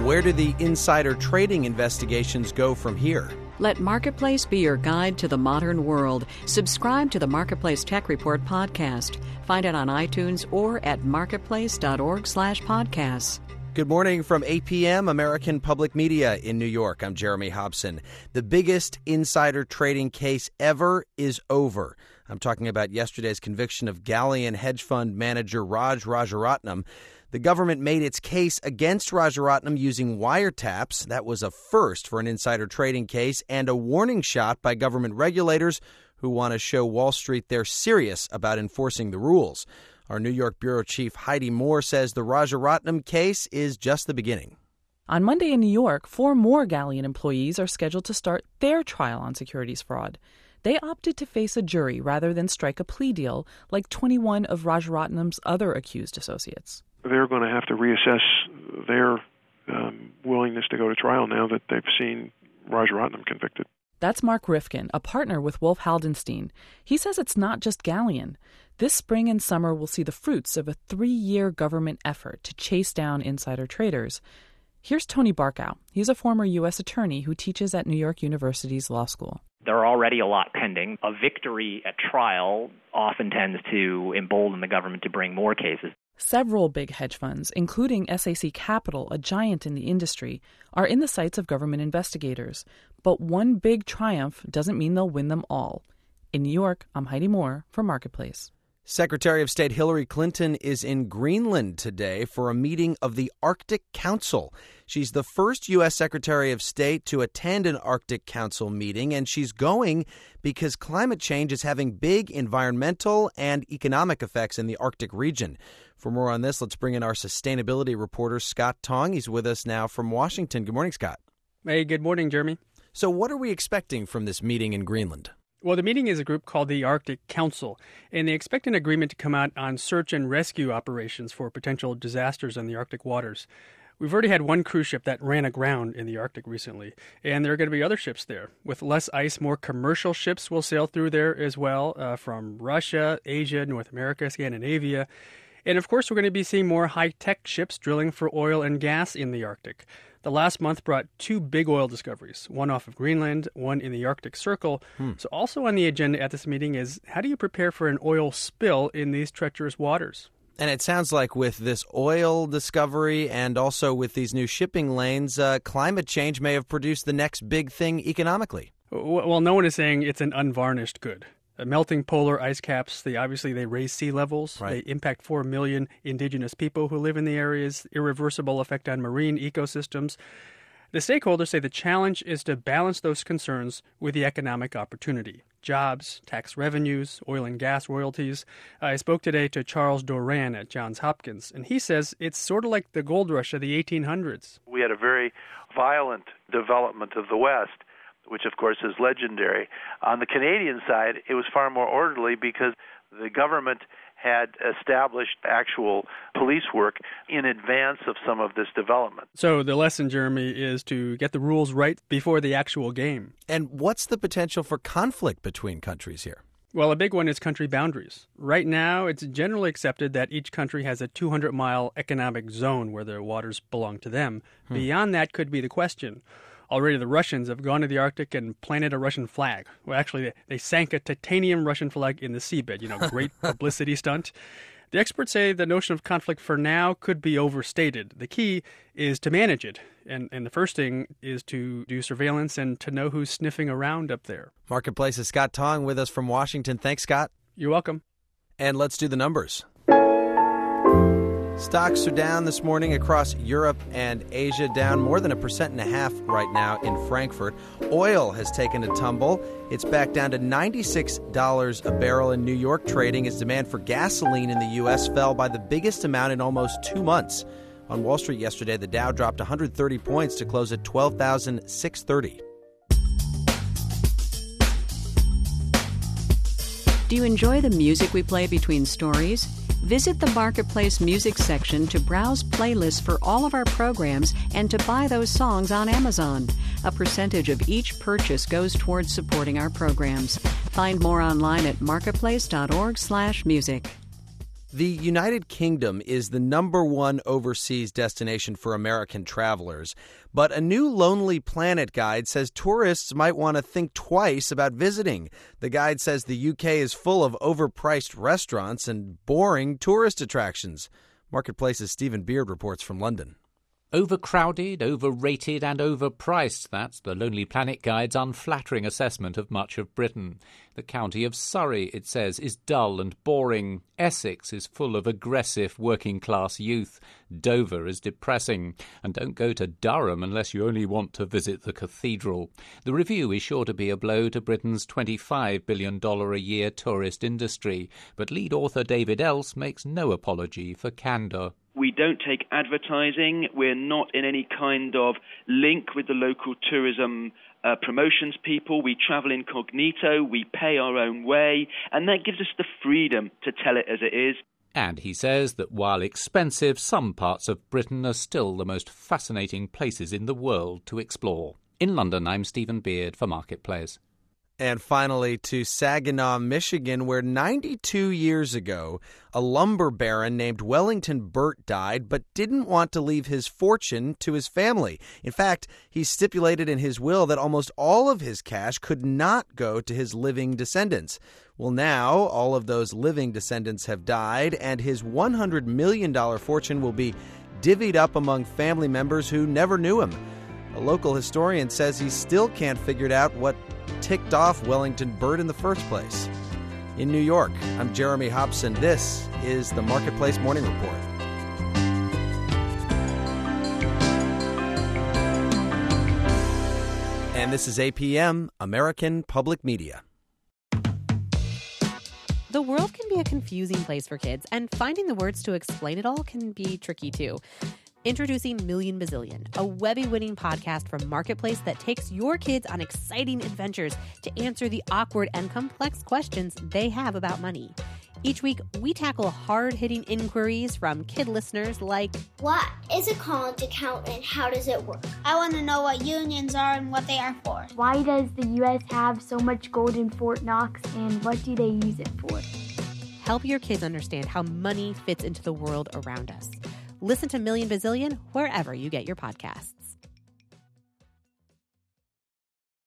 Where do the insider trading investigations go from here? Let Marketplace be your guide to the modern world. Subscribe to the Marketplace Tech Report podcast. Find it on iTunes or at marketplace.org/podcasts. Good morning from APM, American Public Media in New York. I'm Jeremy Hobson. The biggest insider trading case ever is over. I'm talking about yesterday's conviction of Galleon hedge fund manager Raj Rajaratnam. The government made its case against Rajaratnam using wiretaps. That was a first for an insider trading case and a warning shot by government regulators who want to show Wall Street they're serious about enforcing the rules. Our New York bureau chief Heidi Moore says the Rajaratnam case is just the beginning. On Monday in New York, 4 more Galleon employees are scheduled to start their trial on securities fraud. They opted to face a jury rather than strike a plea deal like 21 of Rajaratnam's other accused associates. They're going to have to reassess their willingness to go to trial now that they've seen Rajaratnam convicted. That's Mark Rifkin, a partner with Wolf Haldenstein. He says it's not just Galleon. This spring and summer will see the fruits of a 3-year government effort to chase down insider traders. Here's Tony Barkow. He's a former U.S. attorney who teaches at New York University's law school. There are already a lot pending. A victory at trial often tends to embolden the government to bring more cases. Several big hedge funds, including SAC Capital, a giant in the industry, are in the sights of government investigators. But one big triumph doesn't mean they'll win them all. In New York, I'm Heidi Moore for Marketplace. Secretary of State Hillary Clinton is in Greenland today for a meeting of the Arctic Council. She's the first U.S. Secretary of State to attend an Arctic Council meeting, and she's going because climate change is having big environmental and economic effects in the Arctic region. For more on this, let's bring in our sustainability reporter, Scott Tong. He's with us now from Washington. Good morning, Scott. Hey, good morning, Jeremy. So what are we expecting from this meeting in Greenland? Well, the meeting is a group called the Arctic Council, and they expect an agreement to come out on search and rescue operations for potential disasters in the Arctic waters. We've already had one cruise ship that ran aground in the Arctic recently, and there are going to be other ships there. With less ice, more commercial ships will sail through there as well, from Russia, Asia, North America, Scandinavia. And of course, we're going to be seeing more high-tech ships drilling for oil and gas in the Arctic. The last month brought 2 big oil discoveries, one off of Greenland, one in the Arctic Circle. So also on the agenda at this meeting is how do you prepare for an oil spill in these treacherous waters? And it sounds like with this oil discovery and also with these new shipping lanes, climate change may have produced the next big thing economically. Well, no one is saying it's an unvarnished good. Melting polar ice caps, they raise sea levels. Right. They impact 4 million indigenous people who live in the areas, irreversible effect on marine ecosystems. The stakeholders say the challenge is to balance those concerns with the economic opportunity. Jobs, tax revenues, oil and gas royalties. I spoke today to Charles Doran at Johns Hopkins, and he says it's sort of like the gold rush of the 1800s. We had a very violent development of the West, which of course is legendary. On the Canadian side, it was far more orderly because the government had established actual police work in advance of some of this development. So the lesson, Jeremy, is to get the rules right before the actual game. And what's the potential for conflict between countries here? Well, a big one is country boundaries. Right now, it's generally accepted that each country has a 200-mile economic zone where their waters belong to them. Beyond that could be the question. Already the Russians have gone to the Arctic and planted a Russian flag. Well, actually, they sank a titanium Russian flag in the seabed, great publicity stunt. The experts say the notion of conflict for now could be overstated. The key is to manage it. And the first thing is to do surveillance and to know who's sniffing around up there. Marketplace's Scott Tong with us from Washington. Thanks, Scott. You're welcome. And let's do the numbers. Stocks are down this morning across Europe and Asia, down more than 1.5% right now in Frankfurt. Oil has taken a tumble. It's back down to $96 a barrel in New York trading as demand for gasoline in the U.S. fell by the biggest amount in almost 2 months. On Wall Street yesterday, the Dow dropped 130 points to close at 12,630. Do you enjoy the music we play between stories? Visit the Marketplace music section to browse playlists for all of our programs and to buy those songs on Amazon. A percentage of each purchase goes towards supporting our programs. Find more online at marketplace.org/music. The United Kingdom is the number one overseas destination for American travelers, but a new Lonely Planet guide says tourists might want to think twice about visiting. The guide says the UK is full of overpriced restaurants and boring tourist attractions. Marketplace's Stephen Beard reports from London. Overcrowded, overrated and overpriced. That's the Lonely Planet Guide's unflattering assessment of much of Britain. The county of Surrey, it says, is dull and boring. Essex is full of aggressive working-class youth. Dover is depressing. And don't go to Durham unless you only want to visit the cathedral. The review is sure to be a blow to Britain's $25 billion a year tourist industry. But lead author David Else makes no apology for candour. We don't take advertising. We're not in any kind of link with the local tourism promotions people. We travel incognito. We pay our own way. And that gives us the freedom to tell it as it is. And he says that while expensive, some parts of Britain are still the most fascinating places in the world to explore. In London, I'm Stephen Beard for Marketplace. And finally to Saginaw, Michigan, where 92 years ago, a lumber baron named Wellington Burt died, but didn't want to leave his fortune to his family. In fact, he stipulated in his will that almost all of his cash could not go to his living descendants. Well, now all of those living descendants have died, and his $100 million fortune will be divvied up among family members who never knew him. A local historian says he still can't figure out what ticked off Wellington Burt in the first place. In New York, I'm Jeremy Hobson. This is the Marketplace Morning Report. And this is APM, American Public Media. The world can be a confusing place for kids, and finding the words to explain it all can be tricky too. Introducing Million Bazillion, a Webby-winning podcast from Marketplace that takes your kids on exciting adventures to answer the awkward and complex questions they have about money. Each week, we tackle hard-hitting inquiries from kid listeners like, what is a college account and how does it work? I want to know what unions are and what they are for. Why does the U.S. have so much gold in Fort Knox and what do they use it for? Help your kids understand how money fits into the world around us. Listen to Million Bazillion wherever you get your podcasts.